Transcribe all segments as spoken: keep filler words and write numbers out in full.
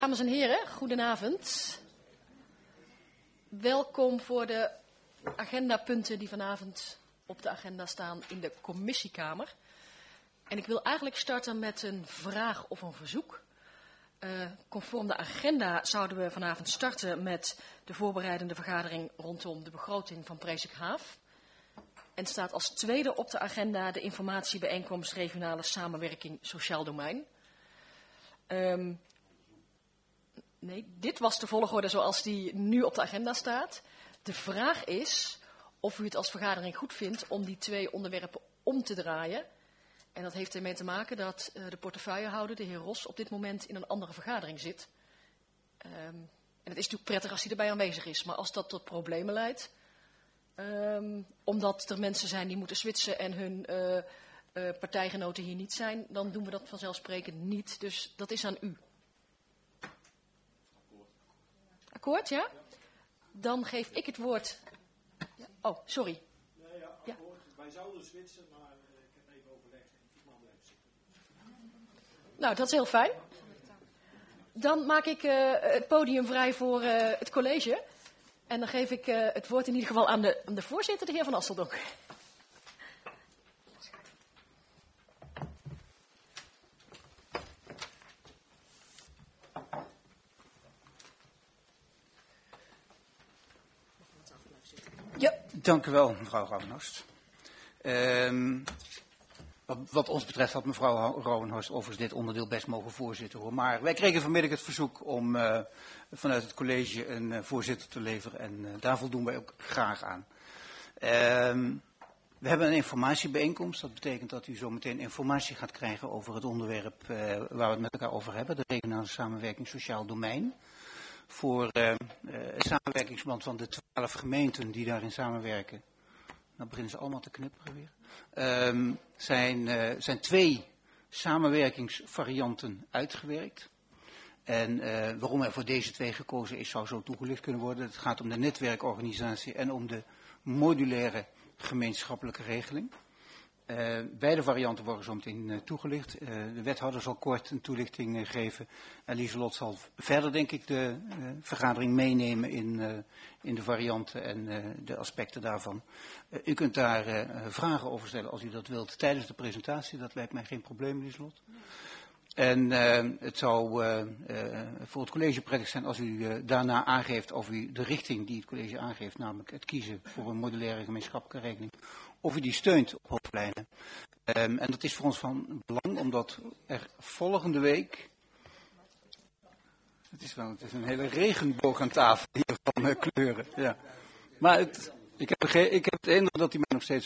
Dames en heren, goedenavond. Welkom voor de agendapunten die vanavond op de agenda staan in de commissiekamer. En ik wil eigenlijk starten met een vraag of een verzoek. Uh, conform de agenda zouden we vanavond starten met de voorbereidende vergadering rondom de begroting van Prezik Haaf. En staat als tweede op de agenda de informatiebijeenkomst regionale samenwerking sociaal domein. Um, nee, dit was de volgorde zoals die nu op de agenda staat. De vraag is of u het als vergadering goed vindt om die twee onderwerpen om te draaien. En dat heeft ermee te maken dat uh, de portefeuillehouder, de heer Ros, op dit moment in een andere vergadering zit. Um, en het is natuurlijk prettig als hij erbij aanwezig is. Maar als dat tot problemen leidt, um, omdat er mensen zijn die moeten switchen en hun uh, uh, partijgenoten hier niet zijn, dan doen we dat vanzelfsprekend niet. Dus dat is aan u. Akkoord, ja? Dan geef ik het woord. Oh, sorry. Nee, ja, akkoord. Ja. Wij zouden switchen, maar uh, ik heb even overlegd en ik mag blijven zitten. Nou, dat is heel fijn. Dan maak ik uh, het podium vrij voor uh, het college. En dan geef ik uh, het woord in ieder geval aan de, aan de voorzitter, de heer Van Asseldonk. Ja, dank u wel, mevrouw Rouwenhorst. Um, wat, wat ons betreft had mevrouw Rouwenhorst overigens dit onderdeel best mogen voorzitten hoor. Maar wij kregen vanmiddag het verzoek om uh, vanuit het college een uh, voorzitter te leveren en uh, daar voldoen wij ook graag aan. Um, we hebben een informatiebijeenkomst. Dat betekent dat u zo meteen informatie gaat krijgen over het onderwerp uh, waar we het met elkaar over hebben. De regionale samenwerking sociaal domein. Voor uh, uh, het samenwerkingsverband van de twaalf gemeenten die daarin samenwerken. Dan beginnen ze allemaal te knipperen weer. Um, zijn, uh, zijn twee samenwerkingsvarianten uitgewerkt. En uh, waarom er voor deze twee gekozen is, zou zo toegelicht kunnen worden. Het gaat om de netwerkorganisatie en om de modulaire gemeenschappelijke regeling. Uh, beide varianten worden zo meteen uh, toegelicht. Uh, de wethouder zal kort een toelichting uh, geven. En Lieselot zal verder, denk ik, de uh, vergadering meenemen in, uh, in de varianten en uh, de aspecten daarvan. Uh, u kunt daar uh, vragen over stellen als u dat wilt tijdens de presentatie. Dat lijkt mij geen probleem, Lieselot. En uh, het zou uh, uh, voor het college prettig zijn als u uh, daarna aangeeft of u de richting die het college aangeeft, namelijk het kiezen voor een modulaire gemeenschappelijke regeling, of u die steunt op hoofdlijnen. Um, en dat is voor ons van belang, omdat er volgende week, het is, wel, het is een hele regenboog aan tafel hier van uh, kleuren. Ja. Maar het, ik, heb, ik heb de indruk dat hij mij nog steeds...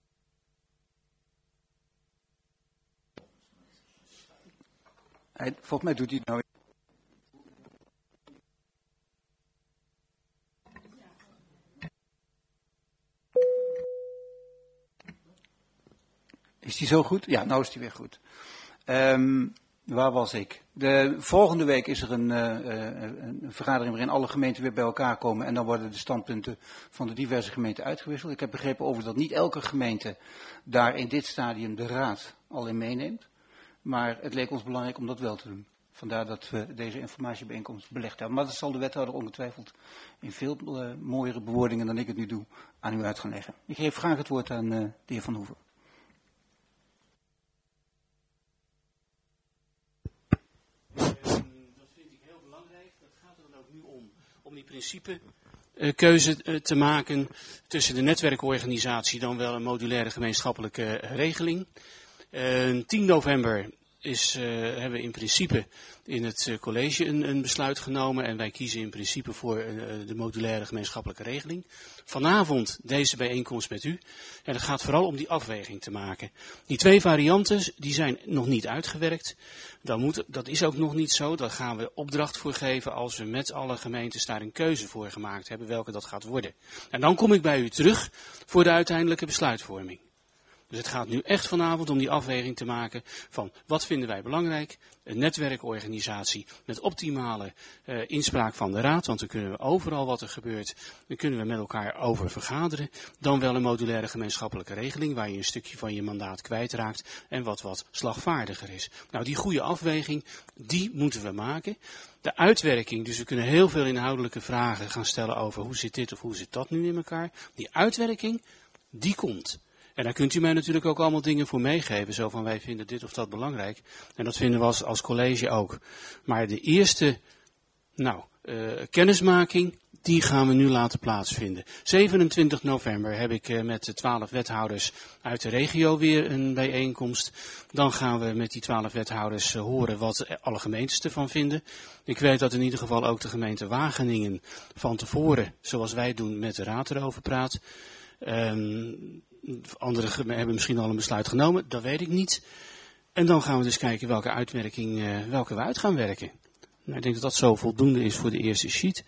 Hij, volgens mij doet hij het nou. Is die zo goed? Ja, nou is die weer goed. Um, waar was ik? De volgende week is er een, uh, een vergadering waarin alle gemeenten weer bij elkaar komen. En dan worden de standpunten van de diverse gemeenten uitgewisseld. Ik heb begrepen over dat niet elke gemeente daar in dit stadium de raad al in meeneemt. Maar het leek ons belangrijk om dat wel te doen. Vandaar dat we deze informatiebijeenkomst belegd hebben. Maar dat zal de wethouder ongetwijfeld in veel uh, mooiere bewoordingen dan ik het nu doe aan u uit gaan leggen. Ik geef graag het woord aan uh, de heer Van Hoeven. Dat vind ik heel belangrijk. Dat gaat er dan ook nu om, om die principe uh, keuze uh, te maken tussen de netwerkorganisatie dan wel een modulaire gemeenschappelijke uh, regeling. Uh, tien november is, uh, hebben we in principe in het uh, college een, een besluit genomen en wij kiezen in principe voor uh, de modulaire gemeenschappelijke regeling. Vanavond deze bijeenkomst met u en het gaat vooral om die afweging te maken. Die twee varianten die zijn nog niet uitgewerkt. Dan moet, dat is ook nog niet zo, daar gaan we opdracht voor geven als we met alle gemeentes daar een keuze voor gemaakt hebben welke dat gaat worden. En dan kom ik bij u terug voor de uiteindelijke besluitvorming. Dus het gaat nu echt vanavond om die afweging te maken van wat vinden wij belangrijk. Een netwerkorganisatie met optimale uh, inspraak van de raad, want dan kunnen we overal wat er gebeurt, dan kunnen we met elkaar over vergaderen. Dan wel een modulaire gemeenschappelijke regeling waar je een stukje van je mandaat kwijtraakt en wat wat slagvaardiger is. Nou, die goede afweging, die moeten we maken. De uitwerking, dus we kunnen heel veel inhoudelijke vragen gaan stellen over hoe zit dit of hoe zit dat nu in elkaar. Die uitwerking, die komt. En daar kunt u mij natuurlijk ook allemaal dingen voor meegeven. Zo van wij vinden dit of dat belangrijk. En dat vinden we als, als college ook. Maar de eerste nou, uh, kennismaking, die gaan we nu laten plaatsvinden. zevenentwintig november heb ik uh, met de twaalf wethouders uit de regio weer een bijeenkomst. Dan gaan we met die twaalf wethouders uh, horen wat alle gemeentes ervan vinden. Ik weet dat in ieder geval ook de gemeente Wageningen van tevoren, zoals wij doen, met de raad erover praat. Um, Andere hebben misschien al een besluit genomen, dat weet ik niet. En dan gaan we dus kijken welke uitwerking, uh, welke we uit gaan werken. Nou, ik denk dat dat zo voldoende is voor de eerste sheet.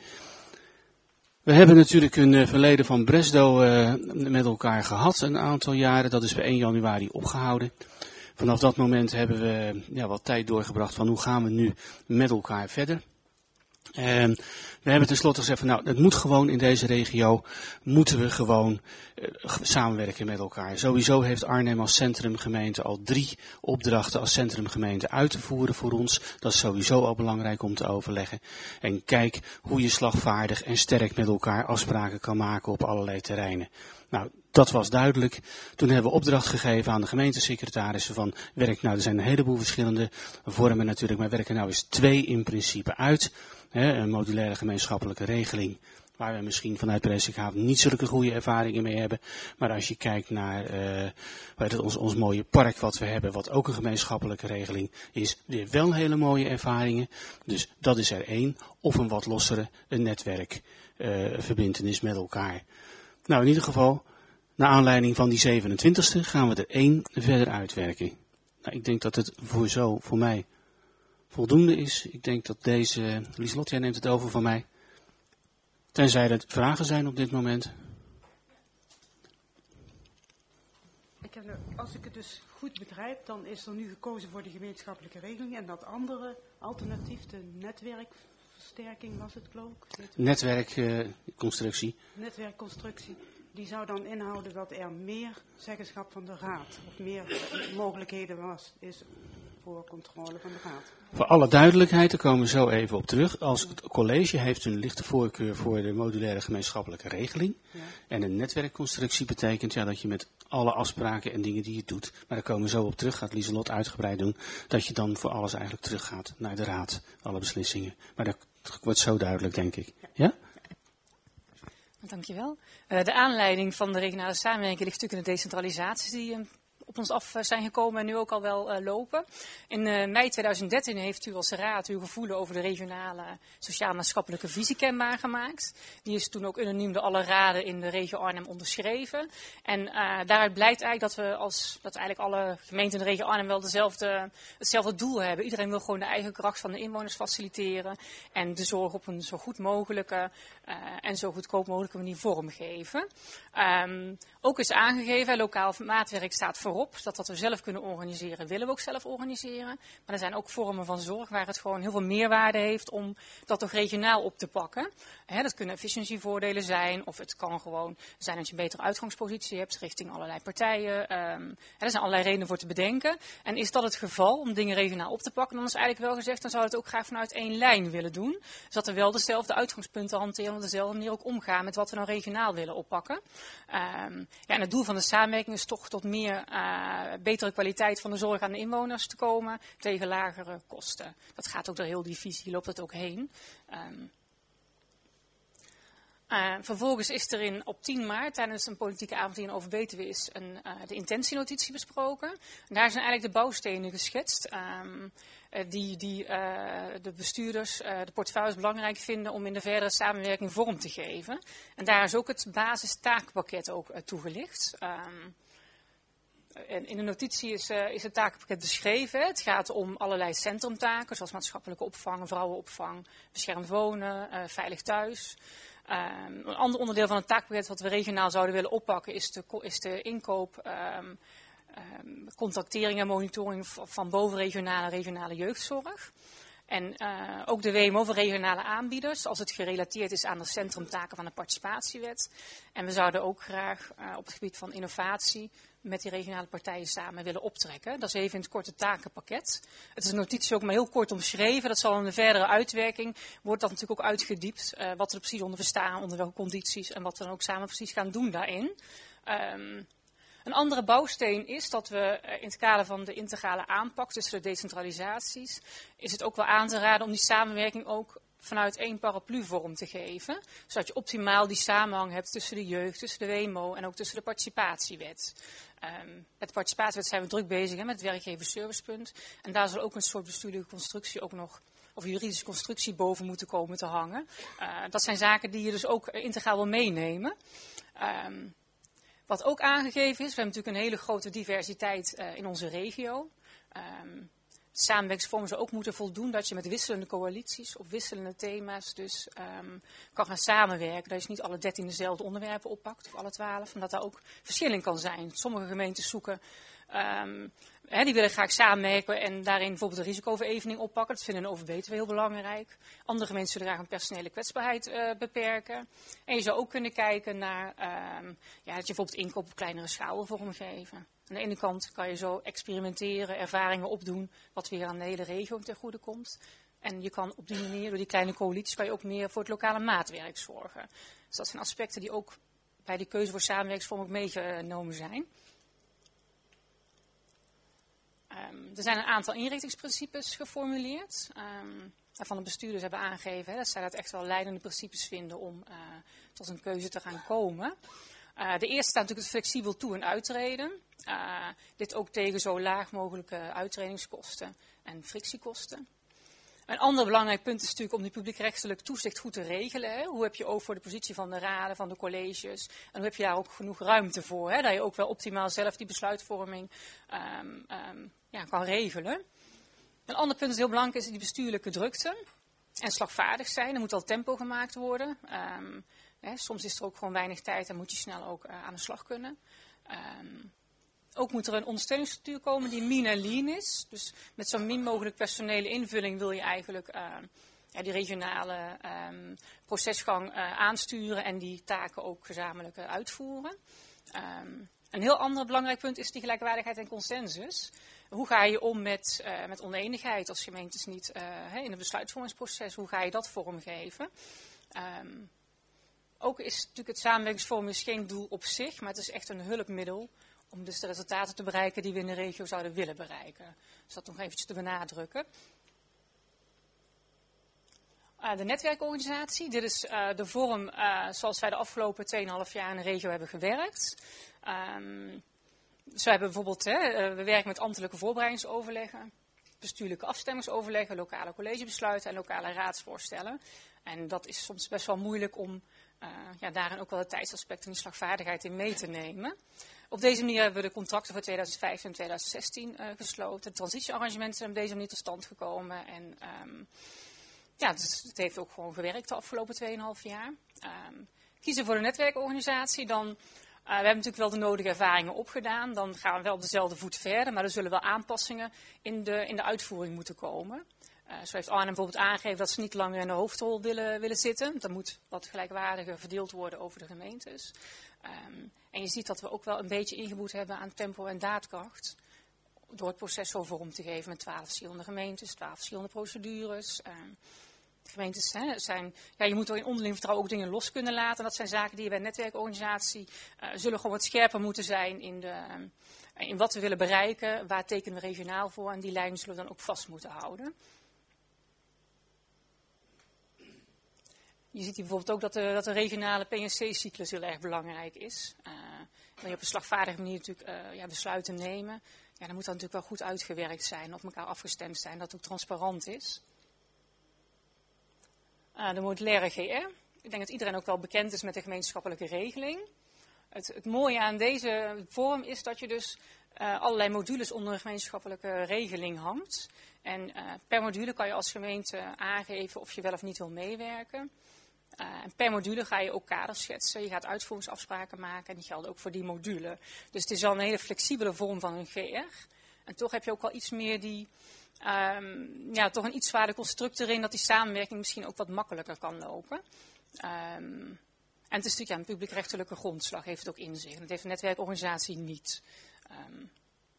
We hebben natuurlijk een uh, verleden van Bresdo uh, met elkaar gehad, een aantal jaren. Dat is bij één januari opgehouden. Vanaf dat moment hebben we ja, wat tijd doorgebracht van hoe gaan we nu met elkaar verder. En we hebben tenslotte gezegd van nou, het moet gewoon in deze regio, moeten we gewoon uh, samenwerken met elkaar. Sowieso heeft Arnhem als centrumgemeente al drie opdrachten als centrumgemeente uit te voeren voor ons. Dat is sowieso al belangrijk om te overleggen. En kijk hoe je slagvaardig en sterk met elkaar afspraken kan maken op allerlei terreinen. Nou, dat was duidelijk. Toen hebben we opdracht gegeven aan de gemeentesecretarissen van werk, nou er zijn een heleboel verschillende vormen natuurlijk, maar werken nou eens twee in principe uit. He, een modulaire gemeenschappelijke regeling, waar we misschien vanuit Presikhaven niet zulke goede ervaringen mee hebben. Maar als je kijkt naar uh, het, ons, ons mooie park wat we hebben, wat ook een gemeenschappelijke regeling is, weer wel hele mooie ervaringen. Dus dat is er één. Of een wat lossere, een netwerk, uh, verbintenis met elkaar. Nou, in ieder geval, naar aanleiding van die zevenentwintigste gaan we er één verder uitwerken. Nou, ik denk dat het voor zo, voor mij, voldoende is. Ik denk dat deze, Lieslot, jij neemt het over van mij. Tenzij er vragen zijn op dit moment. Ik heb, als ik het dus goed begrijp, dan is er nu gekozen voor de gemeenschappelijke regeling. En dat andere alternatief, de netwerkversterking was het geloof ik? Netwerkconstructie. Uh, netwerkconstructie. Die zou dan inhouden dat er meer zeggenschap van de raad, of meer mogelijkheden was, is voor controle van de raad. Voor alle duidelijkheid, daar komen we zo even op terug. Als het college heeft een lichte voorkeur voor de modulaire gemeenschappelijke regeling. Ja. En een netwerkconstructie betekent ja, dat je met alle afspraken en dingen die je doet, maar daar komen we zo op terug, gaat Lieselot uitgebreid doen, dat je dan voor alles eigenlijk teruggaat naar de raad, alle beslissingen. Maar dat wordt zo duidelijk, denk ik. Ja? Dankjewel. Uh, de aanleiding van de regionale samenwerking ligt natuurlijk in de decentralisaties die uh, op ons af zijn gekomen en nu ook al wel uh, lopen. In uh, mei tweeduizend dertien heeft u als raad uw gevoelen over de regionale sociaal-maatschappelijke visie kenbaar gemaakt. Die is toen ook unaniem door alle raden in de regio Arnhem onderschreven. En uh, daaruit blijkt eigenlijk dat we als dat eigenlijk alle gemeenten in de regio Arnhem wel dezelfde, hetzelfde doel hebben. Iedereen wil gewoon de eigen kracht van de inwoners faciliteren en de zorg op een zo goed mogelijke uh, en zo goedkoop mogelijke manier vormgeven. Um, ook is aangegeven, lokaal maatwerk staat voorop. Dat wat we zelf kunnen organiseren, willen we ook zelf organiseren. Maar er zijn ook vormen van zorg waar het gewoon heel veel meerwaarde heeft om dat toch regionaal op te pakken. He, dat kunnen efficiëntievoordelen zijn, of het kan gewoon zijn dat je een betere uitgangspositie hebt richting allerlei partijen. Um, he, er zijn allerlei redenen voor te bedenken. En is dat het geval om dingen regionaal op te pakken, dan is eigenlijk wel gezegd, dan zou het ook graag vanuit één lijn willen doen. Dus dat we wel dezelfde uitgangspunten hanteren, op dezelfde manier ook omgaan met wat we nou regionaal willen oppakken. Um, ja, en het doel van de samenwerking is toch tot meer uh, betere kwaliteit van de zorg aan de inwoners te komen tegen lagere kosten. Dat gaat ook door heel die visie, loopt het ook heen. Um, Uh, vervolgens is er in, op tien maart tijdens een politieke avond hier in Overbetuwe is een, uh, de intentienotitie besproken. En daar zijn eigenlijk de bouwstenen geschetst um, uh, die, die uh, de bestuurders, uh, de portefeuilles belangrijk vinden om in de verdere samenwerking vorm te geven. En daar is ook het basistaakpakket ook uh, toegelicht. Um, En in de notitie is, uh, is het takenpakket beschreven. Het gaat om allerlei centrumtaken, zoals maatschappelijke opvang, vrouwenopvang, beschermd wonen, uh, veilig thuis. Um, een ander onderdeel van het taakpakket wat we regionaal zouden willen oppakken is de, is de inkoop um, um, contactering en monitoring van bovenregionale en regionale jeugdzorg. En uh, ook de W M O voor regionale aanbieders, als het gerelateerd is aan de centrumtaken van de participatiewet. En we zouden ook graag uh, op het gebied van innovatie met die regionale partijen samen willen optrekken. Dat is even in het korte takenpakket. Het is een notitie ook maar heel kort omschreven. Dat zal in de verdere uitwerking, wordt dat natuurlijk ook uitgediept. Uh, wat we er precies onder verstaan, onder welke condities en wat we dan ook samen precies gaan doen daarin. Um, Een andere bouwsteen is dat we in het kader van de integrale aanpak tussen de decentralisaties, is het ook wel aan te raden om die samenwerking ook vanuit één paraplu vorm te geven. Zodat je optimaal die samenhang hebt tussen de jeugd, tussen de W M O en ook tussen de participatiewet. Um, met de participatiewet zijn we druk bezig hè, met het werkgeversservicepunt. En daar zal ook een soort bestuurlijke constructie ook nog, of juridische constructie boven moeten komen te hangen. Uh, dat zijn zaken die je dus ook integraal wil meenemen. Um, Wat ook aangegeven is, we hebben natuurlijk een hele grote diversiteit uh, in onze regio. Um, de samenwerkingsvormen zou ook moeten voldoen dat je met wisselende coalities op wisselende thema's dus um, kan gaan samenwerken. Dat je niet alle dertien dezelfde onderwerpen oppakt of alle twaalf, omdat daar ook verschil in kan zijn. Sommige gemeentes zoeken, um, hè, die willen graag samenwerken en daarin bijvoorbeeld de risicoverevening oppakken. Dat vinden een O V B heel belangrijk. Andere gemeenten zullen graag een personele kwetsbaarheid uh, beperken. En je zou ook kunnen kijken naar um, ja, dat je bijvoorbeeld inkoop op kleinere schaal wil vormgeven. Aan de ene kant kan je zo experimenteren, ervaringen opdoen, wat weer aan de hele regio ten goede komt. En je kan op die manier, door die kleine coalities, kan je ook meer voor het lokale maatwerk zorgen. Dus dat zijn aspecten die ook bij de keuze voor samenwerkingsvorm ook meegenomen zijn. Um, er zijn een aantal inrichtingsprincipes geformuleerd. Um, waarvan de bestuurders hebben aangegeven hè, dat zij dat echt wel leidende principes vinden om uh, tot een keuze te gaan komen. Uh, de eerste staat natuurlijk het flexibel toe- en uittreden. Uh, dit ook tegen zo laag mogelijke uittredingskosten en frictiekosten. Een ander belangrijk punt is natuurlijk om die publiekrechtelijk toezicht goed te regelen. Hè. Hoe heb je oog voor de positie van de raden, van de colleges? En hoe heb je daar ook genoeg ruimte voor? Hè, dat je ook wel optimaal zelf die besluitvorming um, um, ja, kan regelen. Een ander punt dat heel belangrijk is die bestuurlijke drukte. En slagvaardig zijn. Er moet al tempo gemaakt worden. Um, hè, soms is er ook gewoon weinig tijd en moet je snel ook uh, aan de slag kunnen. Um, Ook moet er een ondersteuningsstructuur komen die mean en lean is. Dus met zo min mogelijk personele invulling wil je eigenlijk uh, ja, die regionale um, procesgang uh, aansturen en die taken ook gezamenlijk uh, uitvoeren. Um, een heel ander belangrijk punt is die gelijkwaardigheid en consensus. Hoe ga je om met, uh, met oneenigheid als gemeentes niet uh, hey, in het besluitvormingsproces? Hoe ga je dat vormgeven? Um, ook is natuurlijk het samenwerkingsvorm is geen doel op zich, maar het is echt een hulpmiddel om dus de resultaten te bereiken die we in de regio zouden willen bereiken. Dus dat nog eventjes te benadrukken. Uh, de netwerkorganisatie. Dit is uh, de vorm uh, zoals wij de afgelopen twee komma vijf jaar in de regio hebben gewerkt. Um, zo hebben we bijvoorbeeld, hè, uh, we werken met ambtelijke voorbereidingsoverleggen, bestuurlijke afstemmingsoverleggen, lokale collegebesluiten en lokale raadsvoorstellen. En dat is soms best wel moeilijk om uh, ja, daarin ook wel het tijdsaspect en die slagvaardigheid in mee te nemen. Op deze manier hebben we de contracten voor tweeduizend vijftien en tweeduizend zestien uh, gesloten. De transitiearrangementen zijn op deze manier tot stand gekomen. En um, ja, dus het heeft ook gewoon gewerkt de afgelopen twee komma vijf jaar. Um, kiezen voor de netwerkorganisatie, dan uh, we hebben natuurlijk wel de nodige ervaringen opgedaan. Dan gaan we wel op dezelfde voet verder, maar er zullen wel aanpassingen in de, in de uitvoering moeten komen. Uh, zo heeft Arnhem bijvoorbeeld aangegeven dat ze niet langer in de hoofdrol willen, willen zitten. Dan moet wat gelijkwaardiger verdeeld worden over de gemeentes. Um, en je ziet dat we ook wel een beetje ingeboet hebben aan tempo en daadkracht. Door het proces zo vorm te geven met twaalf verschillende gemeentes, twaalf verschillende procedures. Um, de gemeentes hè, zijn, ja, je moet er in onderling vertrouwen ook dingen los kunnen laten. Dat zijn zaken die je bij een netwerkorganisatie uh, zullen gewoon wat scherper moeten zijn in, de, um, in wat we willen bereiken. Waar tekenen we regionaal voor en die lijnen zullen we dan ook vast moeten houden. Je ziet hier bijvoorbeeld ook dat de, dat de regionale P en C-cyclus heel erg belangrijk is. Uh, wil je op een slagvaardige manier natuurlijk uh, ja, besluiten nemen. Ja, dan moet dat natuurlijk wel goed uitgewerkt zijn, op elkaar afgestemd zijn, dat het ook transparant is. Uh, de modulaire G R. Ik denk dat iedereen ook wel bekend is met de gemeenschappelijke regeling. Het, het mooie aan deze vorm is dat je dus uh, allerlei modules onder een gemeenschappelijke regeling hangt. En uh, per module kan je als gemeente aangeven of je wel of niet wil meewerken. Uh, en per module ga je ook kaders schetsen. Je gaat uitvoeringsafspraken maken en die gelden ook voor die module. Dus het is wel een hele flexibele vorm van een G R. En toch heb je ook wel iets meer die, um, ja, toch een iets zwaarder construct erin, dat die samenwerking misschien ook wat makkelijker kan lopen. Um, en het is natuurlijk ja, een publiekrechtelijke grondslag, heeft het ook in zich. En dat heeft een netwerkorganisatie niet. Um,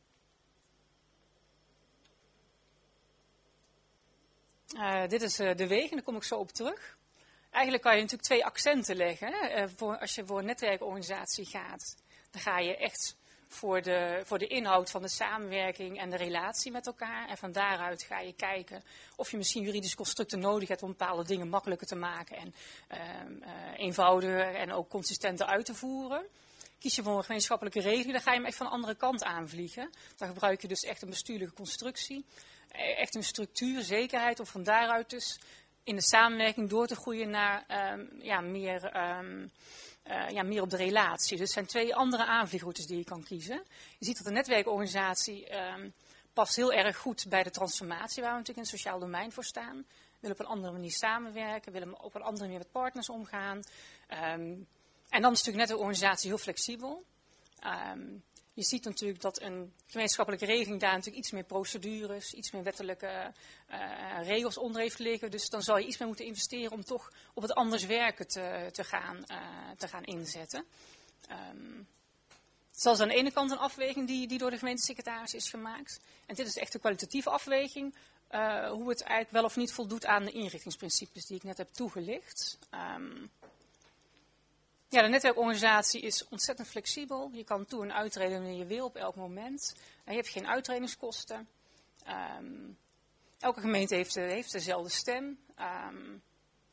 uh, dit is uh, de wegen, daar kom ik zo op terug. Eigenlijk kan je natuurlijk twee accenten leggen. Hè? Uh, voor, als je voor een netwerkorganisatie gaat, dan ga je echt voor de, voor de inhoud van de samenwerking en de relatie met elkaar. En van daaruit ga je kijken of je misschien juridische constructen nodig hebt om bepaalde dingen makkelijker te maken en uh, uh, eenvoudiger en ook consistenter uit te voeren. Kies je voor een gemeenschappelijke regeling, dan ga je hem echt van de andere kant aanvliegen. Dan gebruik je dus echt een bestuurlijke constructie, echt een structuur, zekerheid, om van daaruit dus in de samenwerking door te groeien naar um, ja, meer... Um, Uh, ja, meer op de relatie. Dus het zijn twee andere aanvliegroutes die je kan kiezen. Je ziet dat de netwerkorganisatie um, past heel erg goed bij de transformatie waar we natuurlijk in het sociaal domein voor staan. We willen op een andere manier samenwerken, willen op een andere manier met partners omgaan. Um, en dan is natuurlijk net een organisatie heel flexibel. Um, je ziet natuurlijk dat een gemeenschappelijke regeling daar natuurlijk iets meer procedures, iets meer wettelijke uh, regels onder heeft liggen. Dus dan zal je iets meer moeten investeren om toch op het anders werken te, te, gaan, uh, te gaan inzetten. Um, dat is aan de ene kant een afweging die, die door de gemeentesecretaris is gemaakt. En dit is echt een kwalitatieve afweging, uh, hoe het eigenlijk wel of niet voldoet aan de inrichtingsprincipes die ik net heb toegelicht. Um, Ja, de netwerkorganisatie is ontzettend flexibel. Je kan toe- en uittreden wanneer je wil op elk moment. En je hebt geen uitredingskosten. Um, elke gemeente heeft, heeft dezelfde stem. Um,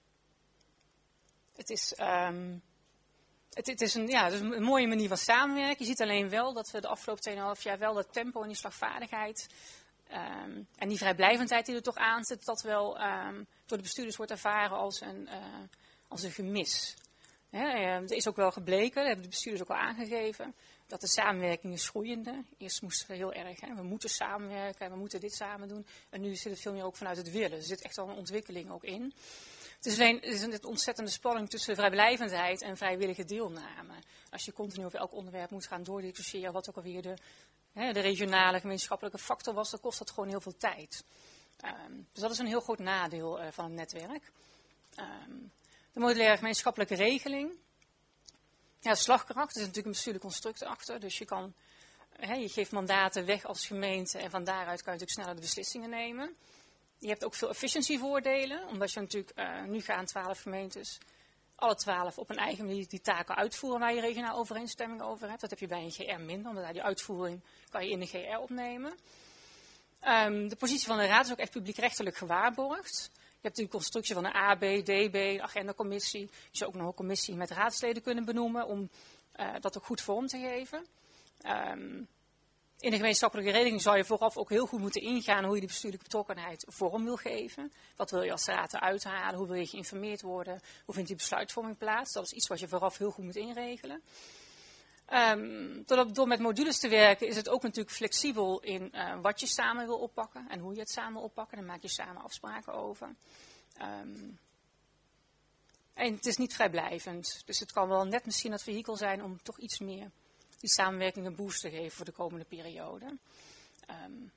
het, is, um, het, het is een, ja, het is een mooie manier van samenwerken. Je ziet alleen wel dat we de afgelopen twee komma vijf jaar wel dat tempo en die slagvaardigheid um, en die vrijblijvendheid die er toch aan zit, dat wel um, door de bestuurders wordt ervaren als een, uh, als een gemis. He, er is ook wel gebleken, dat hebben de bestuurders ook al aangegeven, dat de samenwerking is groeiende. Eerst moesten we heel erg, he, we moeten samenwerken, we moeten dit samen doen. En nu zit het veel meer ook vanuit het willen. Er zit echt al een ontwikkeling ook in. Het is alleen het is een ontzettende spanning tussen vrijblijvendheid en vrijwillige deelname. Als je continu over elk onderwerp moet gaan doordiscussiëren, wat ook alweer de, he, de regionale gemeenschappelijke factor was, dan kost dat gewoon heel veel tijd. Um, dus dat is een heel groot nadeel uh, van het netwerk. Um, De modulaire gemeenschappelijke regeling. Ja, slagkracht, er is natuurlijk een bestuurlijk construct achter. Dus je, kan, hè, je geeft mandaten weg als gemeente en van daaruit kan je natuurlijk sneller de beslissingen nemen. Je hebt ook veel efficiëntievoordelen, omdat je natuurlijk, uh, nu gaan twaalf gemeentes, alle twaalf op een eigen manier die taken uitvoeren waar je regionaal overeenstemming over hebt. Dat heb je bij een G R minder, omdat die uitvoering kan je in de G R opnemen. Um, de positie van de raad is ook echt publiekrechtelijk gewaarborgd. Je hebt natuurlijk constructie van een A B, D B, agendacommissie. Je zou ook nog een commissie met raadsleden kunnen benoemen om uh, dat ook goed vorm te geven. Um, in de gemeenschappelijke regeling zou je vooraf ook heel goed moeten ingaan hoe je die bestuurlijke betrokkenheid vorm wil geven. Wat wil je als raad eruit halen? Hoe wil je geïnformeerd worden? Hoe vindt die besluitvorming plaats? Dat is iets wat je vooraf heel goed moet inregelen. Um, door, door met modules te werken is het ook natuurlijk flexibel in uh, wat je samen wil oppakken en hoe je het samen wil oppakken. Daar maak je samen afspraken over. Um, en het is niet vrijblijvend. Dus het kan wel net misschien het vehikel zijn om toch iets meer die samenwerking een boost te geven voor de komende periode. Um,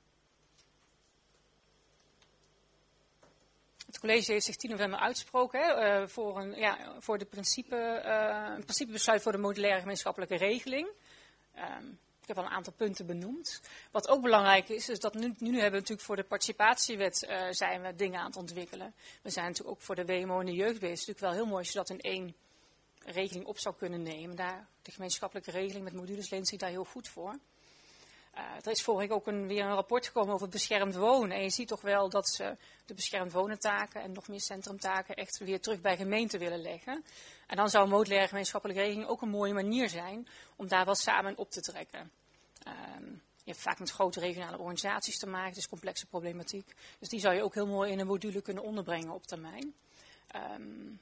Het college heeft zich tien november uitgesproken hè, uh, voor, een, ja, voor de principe, uh, een principebesluit voor de modulaire gemeenschappelijke regeling. Um, ik heb al een aantal punten benoemd. Wat ook belangrijk is, is dat nu, nu hebben we natuurlijk voor de participatiewet uh, zijn we dingen aan het ontwikkelen. We zijn natuurlijk ook voor de W M O en de jeugdbeheer. Het is natuurlijk wel heel mooi als je dat in één regeling op zou kunnen nemen. Daar, de gemeenschappelijke regeling met modules leent zich daar heel goed voor. Uh, er is vorige week ook een, weer een rapport gekomen over het beschermd wonen. En je ziet toch wel dat ze de beschermd wonentaken en nog meer centrumtaken echt weer terug bij gemeenten willen leggen. En dan zou een modulaire gemeenschappelijke regeling ook een mooie manier zijn om daar wel samen op te trekken. Um, je hebt vaak met grote regionale organisaties te maken, het is complexe problematiek. Dus die zou je ook heel mooi in een module kunnen onderbrengen op termijn. Um,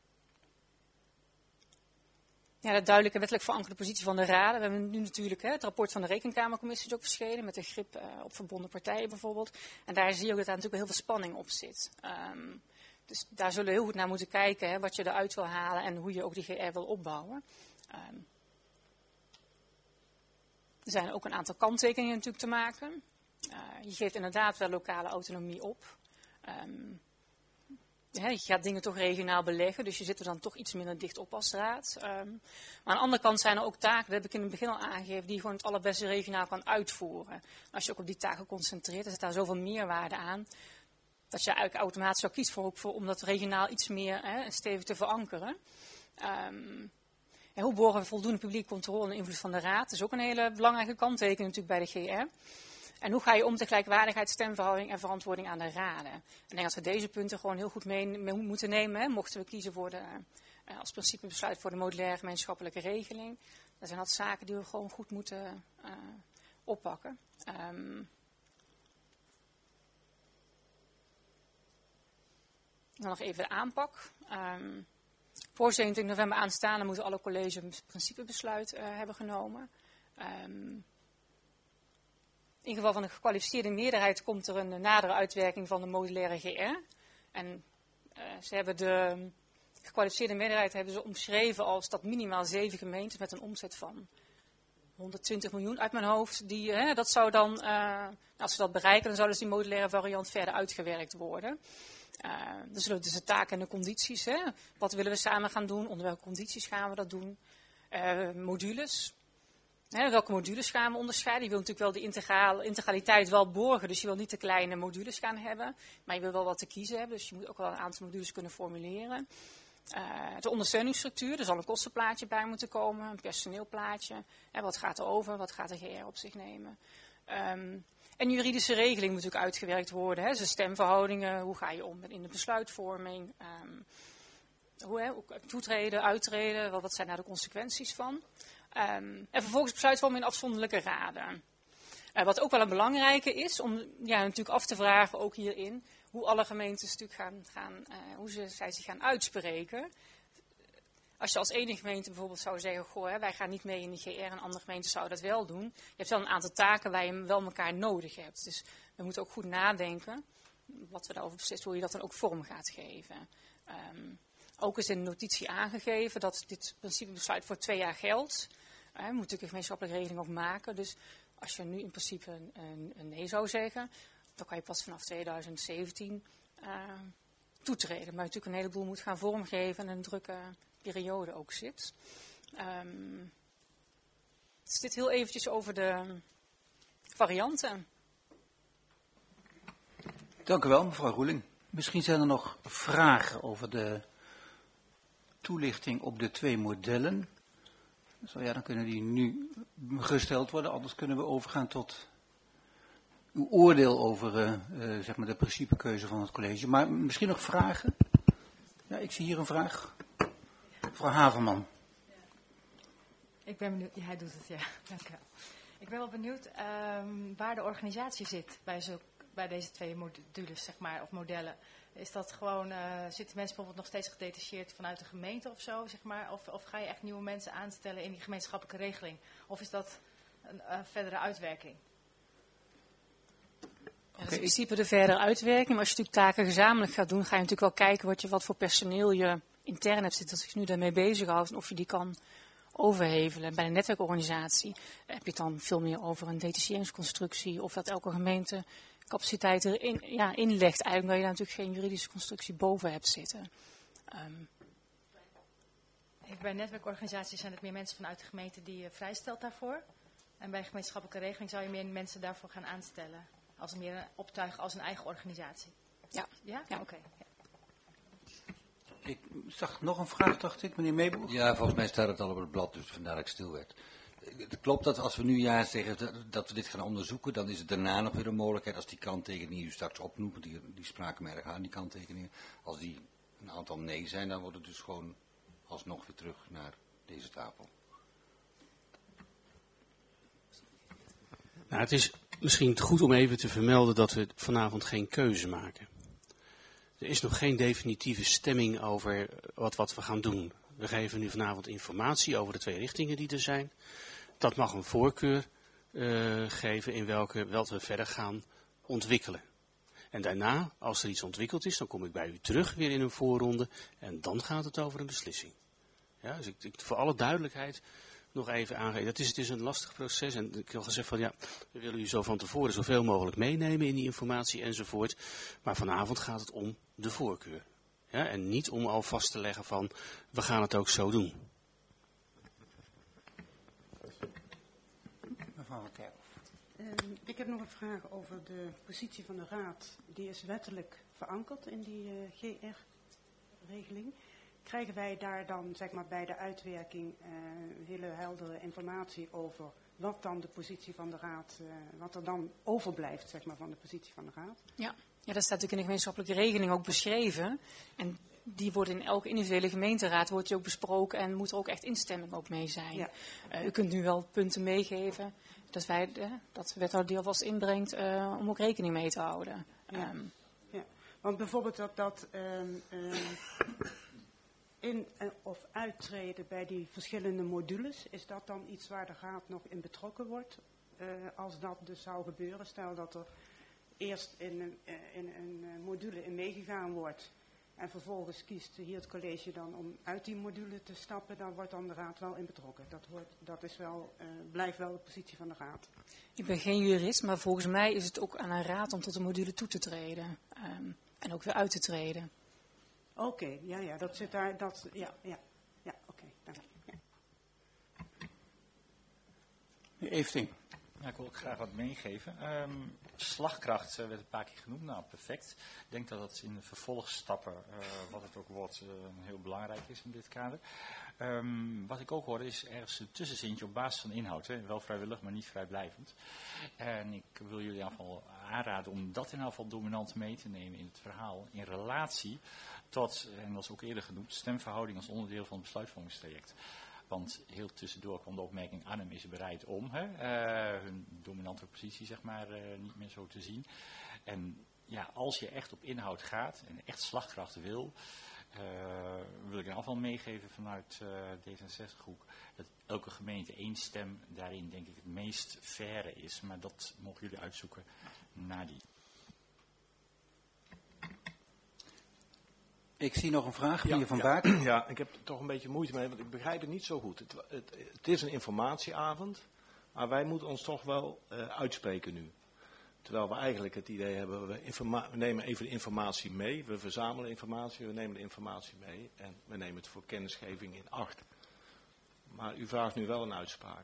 Ja, de duidelijke wettelijk verankerde positie van de raden. We hebben nu natuurlijk hè, het rapport van de Rekenkamercommissie is ook verschenen met de grip uh, op verbonden partijen bijvoorbeeld. En daar zie je ook dat daar natuurlijk heel veel spanning op zit. Um, Dus daar zullen we heel goed naar moeten kijken, hè, wat je eruit wil halen en hoe je ook die G R wil opbouwen. Um, er zijn ook een aantal kanttekeningen natuurlijk te maken. Uh, je geeft inderdaad wel lokale autonomie op. Um, ja, je gaat dingen toch regionaal beleggen, dus je zit er dan toch iets minder dicht op als raad. Um, maar aan de andere kant zijn er ook taken, dat heb ik in het begin al aangegeven, die je gewoon het allerbeste regionaal kan uitvoeren. Als je ook op die taken concentreert, er zit daar zoveel meerwaarde aan, dat je eigenlijk automatisch zou kiezen voor, ook voor, om dat regionaal iets meer hè, stevig te verankeren. Um, en hoe borgen we voldoende publieke controle en invloed van de raad? Dat is ook een hele belangrijke kanttekening natuurlijk bij de G R. En hoe ga je om met gelijkwaardigheid, stemverhouding en verantwoording aan de raden? En ik denk dat we deze punten gewoon heel goed mee, mee moeten nemen. Hè, mochten we kiezen voor de, uh, als principebesluit voor de modulaire gemeenschappelijke regeling. Dat zijn dat zaken die we gewoon goed moeten uh, oppakken. Um, dan nog even de aanpak. Um, voor zevenentwintig november aanstaande moeten alle colleges een principebesluit uh, hebben genomen. Um, In geval van een gekwalificeerde meerderheid komt er een nadere uitwerking van de modulaire G R. En uh, ze hebben de gekwalificeerde meerderheid hebben ze omschreven als dat minimaal zeven gemeentes met een omzet van honderdtwintig miljoen uit mijn hoofd. Die, hè, dat zou dan, uh, als ze dat bereiken, dan zou dus die modulaire variant verder uitgewerkt worden. Uh, dan zullen dus de taken en de condities. Hè. Wat willen we samen gaan doen? Onder welke condities gaan we dat doen? Uh, modules. He, welke modules gaan we onderscheiden? Je wil natuurlijk wel de integraal, integraliteit wel borgen, dus je wil niet te kleine modules gaan hebben, maar je wil wel wat te kiezen hebben, dus je moet ook wel een aantal modules kunnen formuleren. Uh, de ondersteuningsstructuur, er zal een kostenplaatje bij moeten komen, een personeelplaatje. He, wat gaat er over, wat gaat de G R op zich nemen? Um, en juridische regeling moet natuurlijk uitgewerkt worden, he, dus stemverhoudingen, hoe ga je om in de besluitvorming, um, hoe, he, toetreden, uittreden, wat, wat zijn daar de consequenties van? Um, en vervolgens besluitvorming in afzonderlijke raden. Uh, wat ook wel een belangrijke is, om ja, natuurlijk af te vragen, ook hierin, hoe alle gemeentes natuurlijk gaan, gaan uh, hoe ze, zij zich gaan uitspreken. Als je als ene gemeente bijvoorbeeld zou zeggen, goh, hè, wij gaan niet mee in de G R en andere gemeenten zouden dat wel doen. Je hebt wel een aantal taken waar je wel elkaar nodig hebt. Dus we moeten ook goed nadenken, wat we daarover beslissen, hoe je dat dan ook vorm gaat geven. Um, ook is in de notitie aangegeven dat dit principebesluit voor twee jaar geldt. Uh, we moeten natuurlijk een gemeenschappelijke regeling ook maken. Dus als je nu in principe een, een, een nee zou zeggen, dan kan je pas vanaf tweeduizend zeventien uh, toetreden. Maar natuurlijk een heleboel moet gaan vormgeven en een drukke periode ook zit. Um, dus dit heel eventjes over de varianten. Dank u wel, mevrouw Roeling. Misschien zijn er nog vragen over de toelichting op de twee modellen. Zo, ja, dan kunnen die nu gesteld worden, anders kunnen we overgaan tot uw oordeel over uh, uh, zeg maar de principekeuze van het college. Maar misschien nog vragen? Ja, ik zie hier een vraag. Mevrouw Haverman. Ja. Ik ben benieuwd, ja, hij doet het, ja, dank u wel. Ik ben wel benieuwd um, waar de organisatie zit bij, zo, bij deze twee modules, zeg maar, of modellen. Is dat gewoon, uh, zitten mensen bijvoorbeeld nog steeds gedetacheerd vanuit de gemeente of zo, zeg maar? Of, of ga je echt nieuwe mensen aanstellen in die gemeenschappelijke regeling? Of is dat een uh, verdere uitwerking? Ja, dat is in principe de verdere uitwerking. Maar als je natuurlijk taken gezamenlijk gaat doen, ga je natuurlijk wel kijken wat, je, wat voor personeel je intern hebt zitten, dat zich nu daarmee bezighoudt en of je die kan overhevelen. Bij een netwerkorganisatie heb je het dan veel meer over een detacheringsconstructie of dat elke gemeente capaciteit erin ja, inlegt, eigenlijk omdat je daar natuurlijk geen juridische constructie boven hebt zitten. Um. Bij netwerkorganisaties zijn het meer mensen vanuit de gemeente die je vrijstelt daarvoor. En bij gemeenschappelijke regeling zou je meer mensen daarvoor gaan aanstellen. Als meer optuigen als een eigen organisatie. Ja. Ja? Ja. Oké. Okay. Ja. Ik zag nog een vraag, dacht ik, meneer Meeboer. Ja, volgens mij staat het al op het blad, dus vandaar dat ik stil werd. Het klopt dat als we nu ja zeggen dat we dit gaan onderzoeken, dan is het daarna nog weer een mogelijkheid als die kanttekeningen die u straks opnoemt, die, die spraken mij erg aan, die kanttekeningen, als die een aantal nee zijn, dan wordt het dus gewoon alsnog weer terug naar deze tafel. Nou, het is misschien goed om even te vermelden dat we vanavond geen keuze maken. Er is nog geen definitieve stemming over wat, wat we gaan doen. We geven nu vanavond informatie over de twee richtingen die er zijn. Dat mag een voorkeur uh, geven in welke, welke we verder gaan ontwikkelen. En daarna, als er iets ontwikkeld is, dan kom ik bij u terug weer in een voorronde. En dan gaat het over een beslissing. Ja, dus ik, ik, voor alle duidelijkheid nog even aangeven. Dat is, het is een lastig proces. En ik heb gezegd van ja, we willen u zo van tevoren zoveel mogelijk meenemen in die informatie enzovoort. Maar vanavond gaat het om de voorkeur. Ja, en niet om al vast te leggen van, we gaan het ook zo doen. Mevrouw van Kerkhoff. Uh, ik heb nog een vraag over de positie van de Raad. Die is wettelijk verankerd in die uh, G R-regeling. Krijgen wij daar dan zeg maar, bij de uitwerking uh, hele heldere informatie over wat dan de positie van de Raad, uh, wat er dan overblijft zeg maar, van de positie van de Raad? Ja. Ja, dat staat natuurlijk in de gemeenschappelijke regeling ook beschreven. En die wordt in elke individuele gemeenteraad wordt die ook besproken en moet er ook echt instemming ook mee zijn. Ja. Uh, u kunt nu wel punten meegeven dat wij uh, dat wethouder die alvast inbrengt uh, om ook rekening mee te houden. Ja. Um, ja. Want bijvoorbeeld dat dat um, um, in- of uittreden bij die verschillende modules, is dat dan iets waar de Raad nog in betrokken wordt? Uh, als dat dus zou gebeuren, stel dat er eerst in een, in een module in meegegaan wordt en vervolgens kiest hier het college dan om uit die module te stappen, dan wordt dan de Raad wel in betrokken. Dat, wordt, dat is wel, uh, blijft wel de positie van de Raad. Ik ben geen jurist, maar volgens mij is het ook aan een raad om tot een module toe te treden um, en ook weer uit te treden. Oké, okay, ja, ja, dat zit daar, dat, ja, ja, ja, oké, okay, dank je. Ja. Efting. Ja, ik wil ook graag wat meegeven. Um, slagkracht uh, werd een paar keer genoemd. Nou, perfect. Ik denk dat dat in de vervolgstappen, uh, wat het ook wordt, uh, heel belangrijk is in dit kader. Um, wat ik ook hoorde is ergens een tussenzintje op basis van inhoud. Hè. Wel vrijwillig, maar niet vrijblijvend. En ik wil jullie in ieder geval aanraden om dat in ieder geval dominant mee te nemen in het verhaal. In relatie tot, en dat is ook eerder genoemd, stemverhouding als onderdeel van het besluitvormingstraject. Want heel tussendoor kwam de opmerking, Arnhem is bereid om hè, uh, hun dominante positie zeg maar uh, niet meer zo te zien. En ja, als je echt op inhoud gaat en echt slagkracht wil, uh, wil ik in afval meegeven vanuit uh, D zesenzestig-groep, dat elke gemeente één stem daarin denk ik het meest faire is. Maar dat mogen jullie uitzoeken na die. Ik zie nog een vraag, meneer ja, Van ja, Baak. Ja, ik heb er toch een beetje moeite mee, want ik begrijp het niet zo goed. Het, het, het is een informatieavond, maar wij moeten ons toch wel uh, uitspreken nu. Terwijl we eigenlijk het idee hebben, we, informa- we nemen even de informatie mee, we verzamelen informatie, we nemen de informatie mee en we nemen het voor kennisgeving in acht. Maar u vraagt nu wel een uitspraak.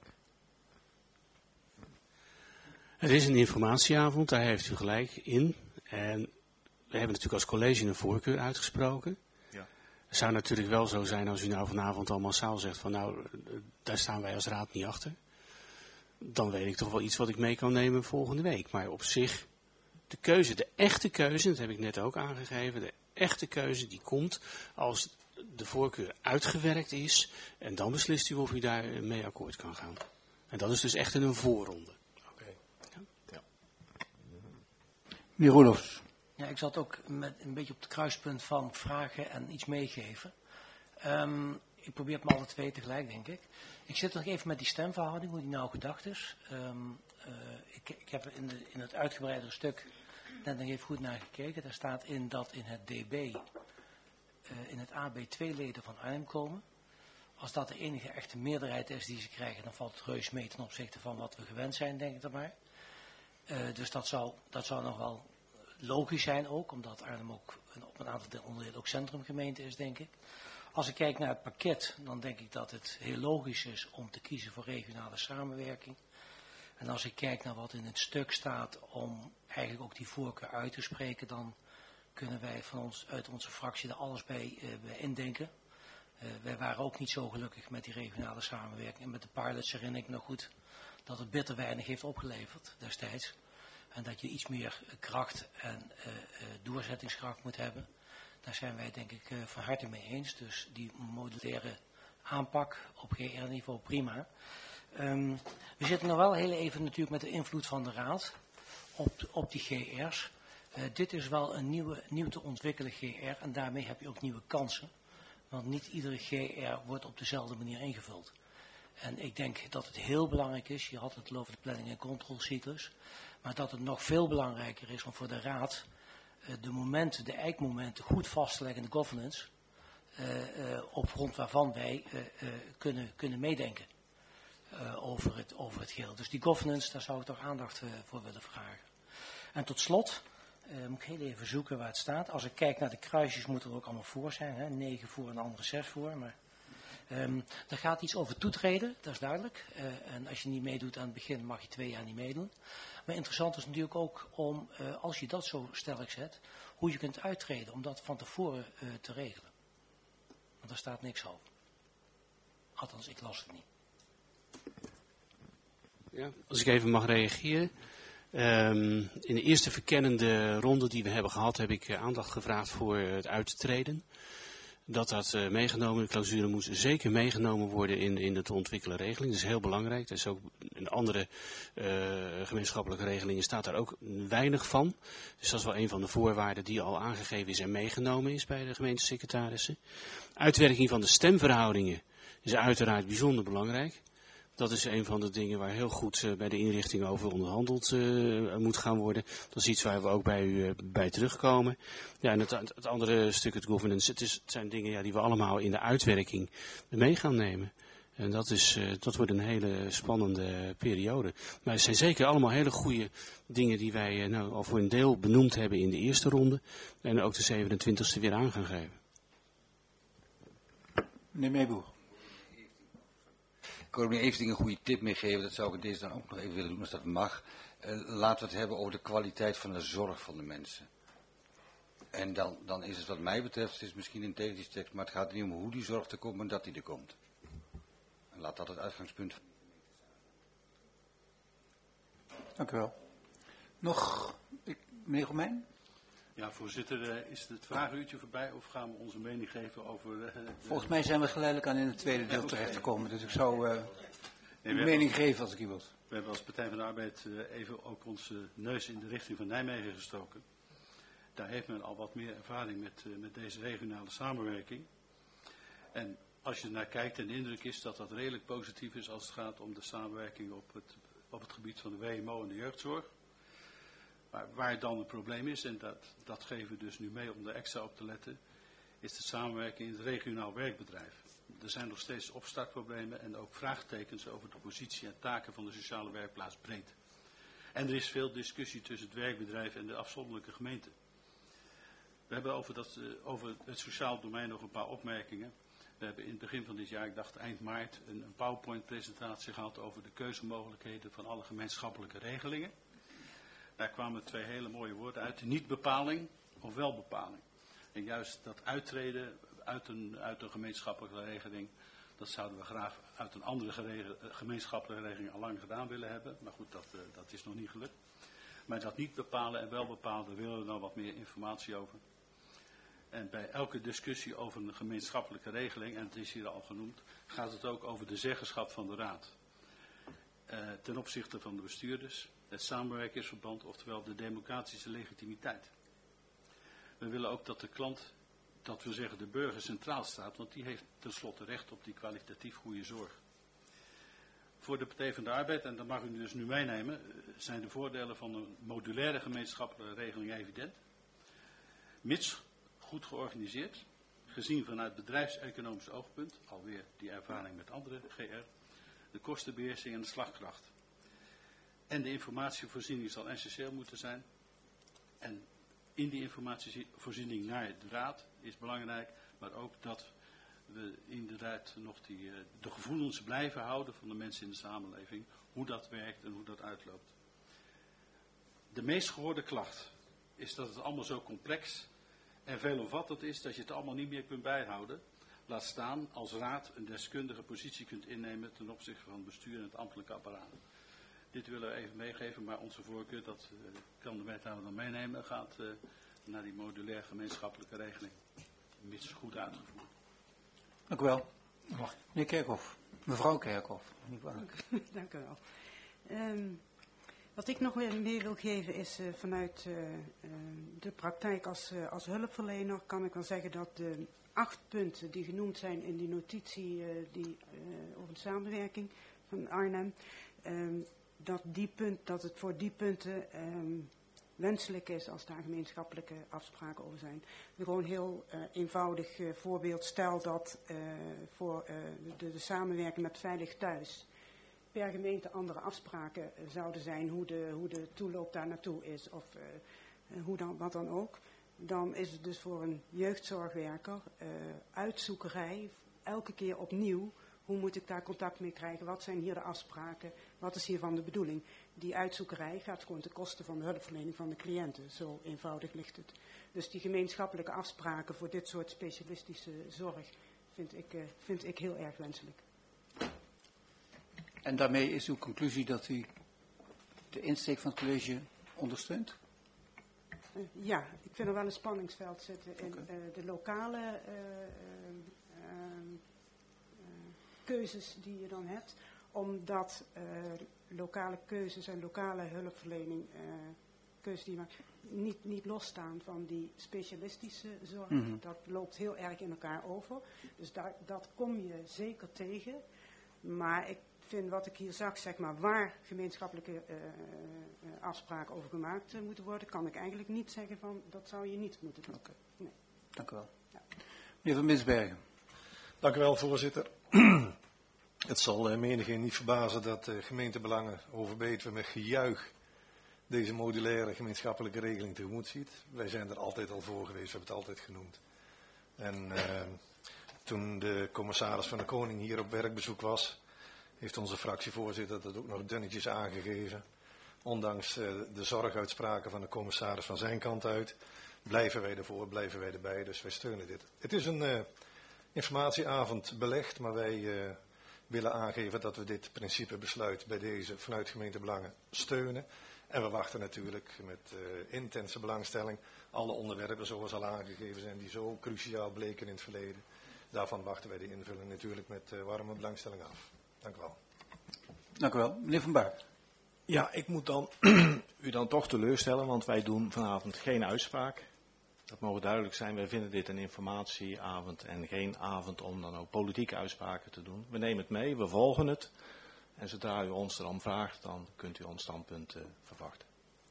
Het is een informatieavond, daar heeft u gelijk in. En we hebben natuurlijk als college een voorkeur uitgesproken. Ja. Het zou natuurlijk wel zo zijn als u nou vanavond al massaal zegt van nou, daar staan wij als raad niet achter. Dan weet ik toch wel iets wat ik mee kan nemen volgende week. Maar op zich, de keuze, de echte keuze, dat heb ik net ook aangegeven, de echte keuze die komt als de voorkeur uitgewerkt is. En dan beslist u of u daar mee akkoord kan gaan. En dat is dus echt in een voorronde. Oké. Okay. Ja. Ja. Meneer Roelofs. Ja, ik zat ook met een beetje op het kruispunt van vragen en iets meegeven. Um, ik probeer het maar alle twee tegelijk, denk ik. Ik zit nog even met die stemverhouding, hoe die nou gedacht is. Um, uh, ik, ik heb in, de, in het uitgebreidere stuk net nog even goed naar gekeken. Daar staat in dat in het D B, uh, in het A B twee leden van Arnhem komen. Als dat de enige echte meerderheid is die ze krijgen, dan valt het reus mee ten opzichte van wat we gewend zijn, denk ik dan maar. Uh, dus dat zou, dat zou nog wel logisch zijn ook, omdat Arnhem ook een, op een aantal onderdelen ook centrumgemeente is, denk ik. Als ik kijk naar het pakket, dan denk ik dat het heel logisch is om te kiezen voor regionale samenwerking. En als ik kijk naar wat in het stuk staat om eigenlijk ook die voorkeur uit te spreken, dan kunnen wij van ons, uit onze fractie er alles bij, uh, bij indenken. Uh, wij waren ook niet zo gelukkig met die regionale samenwerking. En met de pilots herinner ik me nog goed dat het bitter weinig heeft opgeleverd destijds. En dat je iets meer kracht en uh, uh, doorzettingskracht moet hebben. Daar zijn wij denk ik uh, van harte mee eens. Dus die modulaire aanpak op G R-niveau prima. Um, we zitten nog wel heel even natuurlijk met de invloed van de Raad op, op die G R's. Uh, dit is wel een nieuwe, nieuw te ontwikkelen G R en daarmee heb je ook nieuwe kansen. Want niet iedere G R wordt op dezelfde manier ingevuld. En ik denk dat het heel belangrijk is, je had het over de planning- en controlecyclus, maar dat het nog veel belangrijker is om voor de Raad uh, de momenten, de eikmomenten goed vast te leggen in de governance, uh, uh, op grond waarvan wij uh, uh, kunnen, kunnen meedenken uh, over, het, over het geheel. Dus die governance, daar zou ik toch aandacht uh, voor willen vragen. En tot slot, uh, moet ik heel even zoeken waar het staat. Als ik kijk naar de kruisjes, moeten er ook allemaal voor zijn. Hè? Negen voor en de andere zes voor, maar... Um, er gaat iets over toetreden, dat is duidelijk. Uh, en als je niet meedoet aan het begin, mag je twee jaar niet meedoen. Maar interessant is natuurlijk ook om, uh, als je dat zo sterk zet, hoe je kunt uittreden om dat van tevoren uh, te regelen. Want daar staat niks over. Althans, ik las het niet. Ja, als ik even mag reageren. Um, in de eerste verkennende ronde die we hebben gehad, heb ik uh, aandacht gevraagd voor uh, het uittreden. Dat dat uh, meegenomen, de clausule moet zeker meegenomen worden in, in de te ontwikkelen regeling. Dat is heel belangrijk. Dat is ook in andere uh, gemeenschappelijke regelingen staat daar ook weinig van. Dus dat is wel een van de voorwaarden die al aangegeven is en meegenomen is bij de gemeentesecretarissen. Uitwerking van de stemverhoudingen is uiteraard bijzonder belangrijk. Dat is een van de dingen waar heel goed uh, bij de inrichting over onderhandeld uh, moet gaan worden. Dat is iets waar we ook bij u uh, bij terugkomen. Ja, en het, het andere stuk, het governance, het, is, het zijn dingen ja, die we allemaal in de uitwerking mee gaan nemen. En dat, is, uh, dat wordt een hele spannende periode. Maar het zijn zeker allemaal hele goede dingen die wij uh, nou, al voor een deel benoemd hebben in de eerste ronde. En ook de zevenentwintigste weer aan gaan geven. Meneer Meeboer. Ik wil meneer Everding een goede tip meegeven, dat zou ik deze dan ook nog even willen doen als dat mag. Uh, laten we het hebben over de kwaliteit van de zorg van de mensen. En dan, dan is het wat mij betreft, het is misschien een technische tekst, maar het gaat niet om hoe die zorg er komt, maar dat die er komt. En laat dat het uitgangspunt van. Dank u wel. Nog, ik, meneer Romein? Ja, voorzitter, is het vragenuurtje voorbij of gaan we onze mening geven over... Uh, de... Volgens mij zijn we geleidelijk aan in het tweede deel terechtgekomen, dus ik zou uh, nee, uw mening geven als ik u wilt. We hebben als Partij van de Arbeid uh, even ook onze neus in de richting van Nijmegen gestoken. Daar heeft men al wat meer ervaring met, uh, met deze regionale samenwerking. En als je er naar kijkt en de indruk is dat dat redelijk positief is als het gaat om de samenwerking op het, op het gebied van de W M O en de jeugdzorg. Maar waar dan het probleem is, en dat, dat geven we dus nu mee om er extra op te letten, is de samenwerking in het regionaal werkbedrijf. Er zijn nog steeds opstartproblemen en ook vraagtekens over de positie en taken van de sociale werkplaats breed. En er is veel discussie tussen het werkbedrijf en de afzonderlijke gemeenten. We hebben over, dat, uh, over het sociaal domein nog een paar opmerkingen. We hebben in het begin van dit jaar, ik dacht eind maart, een, een PowerPoint-presentatie gehad over de keuzemogelijkheden van alle gemeenschappelijke regelingen. Daar kwamen twee hele mooie woorden uit. Niet-bepaling of wel-bepaling. En juist dat uittreden uit een, uit een gemeenschappelijke regeling, dat zouden we graag uit een andere gerege, gemeenschappelijke regeling al lang gedaan willen hebben. Maar goed, dat, uh, dat is nog niet gelukt. Maar dat niet bepalen en wel bepalen, daar willen we nou wat meer informatie over. En bij elke discussie over een gemeenschappelijke regeling, en het is hier al genoemd, gaat het ook over de zeggenschap van de Raad. Uh, ten opzichte van de bestuurders, het samenwerkingsverband, oftewel de democratische legitimiteit. We willen ook dat de klant, dat we zeggen de burger centraal staat, want die heeft tenslotte recht op die kwalitatief goede zorg. Voor de Partij van de Arbeid, en dat mag u dus nu meenemen, zijn de voordelen van een modulaire gemeenschappelijke regeling evident. Mits goed georganiseerd, gezien vanuit bedrijfseconomisch oogpunt, alweer die ervaring met andere G R, de kostenbeheersing en de slagkracht. En de informatievoorziening zal essentieel moeten zijn. En in die informatievoorziening naar de Raad is belangrijk, maar ook dat we inderdaad nog die, de gevoelens blijven houden van de mensen in de samenleving, hoe dat werkt en hoe dat uitloopt. De meest gehoorde klacht is dat het allemaal zo complex en veelomvattend is dat je het allemaal niet meer kunt bijhouden. Laat staan als Raad een deskundige positie kunt innemen ten opzichte van het bestuur en het ambtelijke apparaat. Dit willen we even meegeven, maar onze voorkeur, dat uh, kan de wethouder dan meenemen, gaat uh, naar die modulaire gemeenschappelijke regeling. Mits goed uitgevoerd. Dank u wel. Meneer Kerkhoff. Mevrouw Kerkhoff. Dank u wel. Um, wat ik nog meer wil geven is uh, vanuit uh, uh, de praktijk als, uh, als hulpverlener kan ik wel zeggen dat de acht punten die genoemd zijn in die notitie uh, die, uh, over de samenwerking van Arnhem, um, dat, die punt, dat het voor die punten um, wenselijk is als daar gemeenschappelijke afspraken over zijn. Gewoon heel uh, eenvoudig uh, voorbeeld. Stel dat uh, voor uh, de, de samenwerking met Veilig Thuis per gemeente andere afspraken uh, zouden zijn hoe de, hoe de toeloop daar naartoe is of uh, hoe dan, wat dan ook. Dan is het dus voor een jeugdzorgwerker uh, uitzoekerij, elke keer opnieuw. Hoe moet ik daar contact mee krijgen? Wat zijn hier de afspraken? Wat is hiervan de bedoeling? Die uitzoekerij gaat gewoon ten koste van de hulpverlening van de cliënten. Zo eenvoudig ligt het. Dus die gemeenschappelijke afspraken voor dit soort specialistische zorg vind ik, uh, vind ik heel erg wenselijk. En daarmee is uw conclusie dat u de insteek van het college ondersteunt? Uh, ja, ik vind er wel een spanningsveld zitten in okay. uh, de lokale uh, uh, uh, keuzes die je dan hebt, omdat uh, lokale keuzes en lokale hulpverlening, uh, keuzes die je maakt, niet, niet losstaan van die specialistische zorg. Mm-hmm. Dat loopt heel erg in elkaar over. Dus daar, dat kom je zeker tegen. Maar ik vind wat ik hier zag, zeg maar, waar gemeenschappelijke uh, uh, afspraken over gemaakt uh, moeten worden, kan ik eigenlijk niet zeggen van, dat zou je niet moeten doen. Okay. Nee. Dank u wel. Ja. Meneer Van Minsbergen. Dank u wel, voorzitter. Het zal uh, menigeen niet verbazen dat uh, gemeentebelangen over Betuwe met gejuich deze modulaire gemeenschappelijke regeling tegemoet ziet. Wij zijn er altijd al voor geweest, we hebben het altijd genoemd. En uh, toen de commissaris van de Koning hier op werkbezoek was, heeft onze fractievoorzitter dat ook nog dunnetjes aangegeven. Ondanks uh, de zorguitspraken van de commissaris van zijn kant uit, blijven wij ervoor, blijven wij erbij, dus wij steunen dit. Het is een uh, informatieavond belegd, maar wij uh, willen aangeven dat we dit principebesluit bij deze vanuit gemeentebelangen steunen. En we wachten natuurlijk met uh, intense belangstelling alle onderwerpen zoals al aangegeven zijn die zo cruciaal bleken in het verleden. Daarvan wachten wij de invulling natuurlijk met uh, warme belangstelling af. Dank u wel. Dank u wel. Meneer Van Baar. Ja, ik moet dan u dan toch teleurstellen, want wij doen vanavond geen uitspraak. Dat mogen duidelijk zijn, wij vinden dit een informatieavond en geen avond om dan ook politieke uitspraken te doen. We nemen het mee, we volgen het. En zodra u ons erom vraagt, dan kunt u ons standpunt uh, verwachten.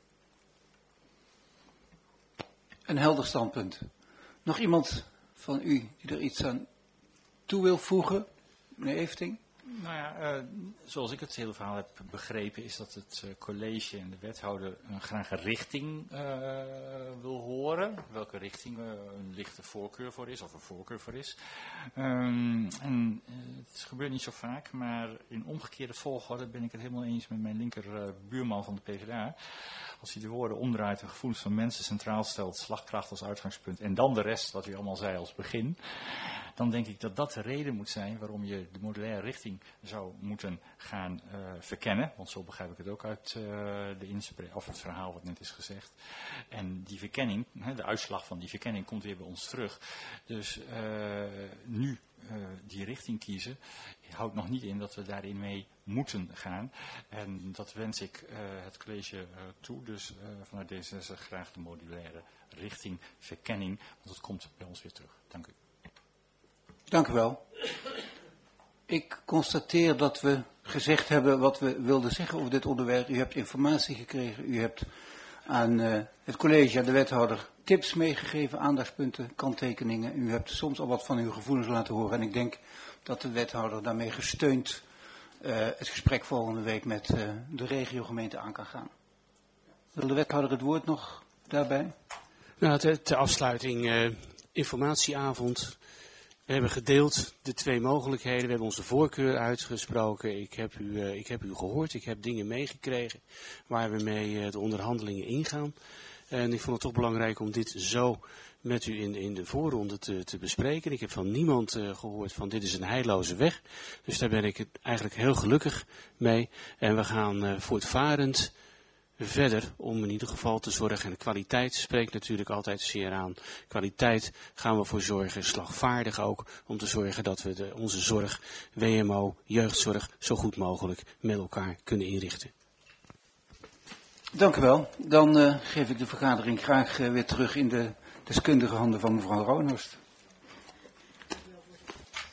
Een helder standpunt. Nog iemand van u die er iets aan toe wil voegen? Meneer Efting? Nou ja, uh, zoals ik het hele verhaal heb begrepen, is dat het uh, college en de wethouder een graag een richting uh, wil horen. Welke richting uh, een lichte voorkeur voor is, of een voorkeur voor is. Um, en uh, het gebeurt niet zo vaak, maar in omgekeerde volgorde ben ik het helemaal eens met mijn linker uh, buurman van de P v d A. Als hij de woorden omdraait en gevoelens van mensen centraal stelt, slagkracht als uitgangspunt en dan de rest, wat u allemaal zei als begin, dan denk ik dat dat de reden moet zijn waarom je de modulaire richting zou moeten gaan uh, verkennen. Want zo begrijp ik het ook uit uh, de inspraak, of het verhaal wat net is gezegd. En die verkenning, hè, de uitslag van die verkenning komt weer bij ons terug. Dus uh, nu uh, die richting kiezen, houdt nog niet in dat we daarin mee moeten gaan. En dat wens ik uh, het college uh, toe. Dus uh, vanuit D zesenzestig graag de modulaire richting verkenning. Want het komt bij ons weer terug. Dank u. Dank u wel. Ik constateer dat we gezegd hebben wat we wilden zeggen over dit onderwerp. U hebt informatie gekregen. U hebt aan uh, het college, aan de wethouder, tips meegegeven, aandachtspunten, kanttekeningen. U hebt soms al wat van uw gevoelens laten horen. En ik denk dat de wethouder daarmee gesteund uh, het gesprek volgende week met uh, de regiogemeente aan kan gaan. Wil de wethouder het woord nog daarbij? Nou, ter, ter afsluiting, uh, informatieavond. We hebben gedeeld de twee mogelijkheden. We hebben onze voorkeur uitgesproken. Ik heb u, uh, ik heb u gehoord. Ik heb dingen meegekregen waar we mee uh, de onderhandelingen ingaan. En ik vond het toch belangrijk om dit zo met u in, in de voorronde te, te bespreken. Ik heb van niemand uh, gehoord van dit is een heilloze weg. Dus daar ben ik het eigenlijk heel gelukkig mee. En we gaan uh, voortvarend verder om in ieder geval te zorgen. En de kwaliteit spreekt natuurlijk altijd zeer aan. Kwaliteit gaan we voor zorgen, slagvaardig ook, om te zorgen dat we de, onze zorg, W M O, jeugdzorg, zo goed mogelijk met elkaar kunnen inrichten. Dank u wel. Dan uh, geef ik de vergadering graag uh, weer terug in de deskundige handen van mevrouw Rouwenhorst.